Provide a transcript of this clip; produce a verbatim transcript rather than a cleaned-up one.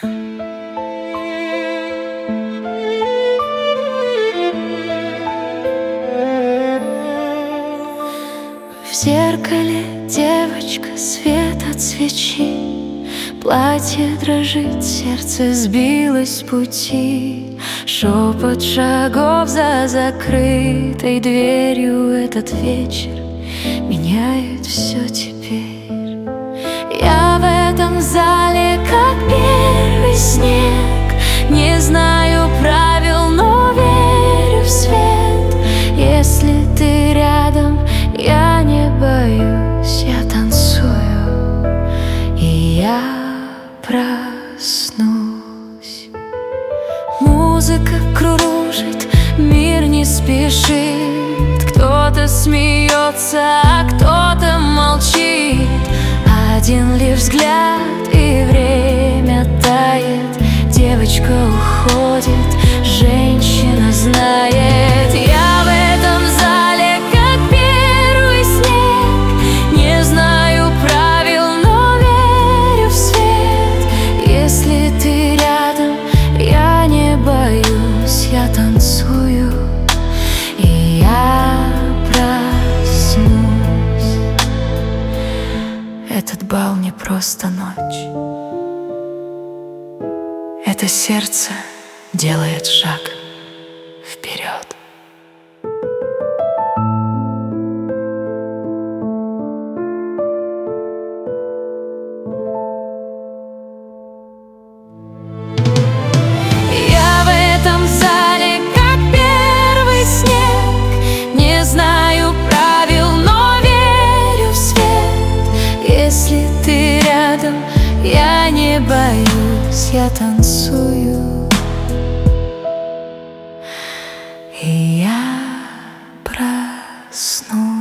В зеркале девочка, свет от свечи, платье дрожит, сердце сбилось с пути. Шепот шагов за закрытой дверью. Этот вечер меняет все теперь. Я в этом зале, как первый снег, не знаю правил, но верю в свет. Если ты рядом, я не боюсь, я танцую, и я проснусь. Музыка кружит, мир не спешит. Кто-то смеется, а кто-то молчит. Один лишь взгляд, и время тает. Девочка уходит, женщина знает. Я в этом зале, как первый снег, не знаю правил, но верю в свет. Если ты рядом, я не боюсь, я танцую, и я проснусь. Этот бал не просто ночь. Это сердце делает шаг вперед. Я в этом зале, как первый снег, не знаю правил, но верю в свет. Если ты рядом, я не боюсь, я танцую, и я проснусь.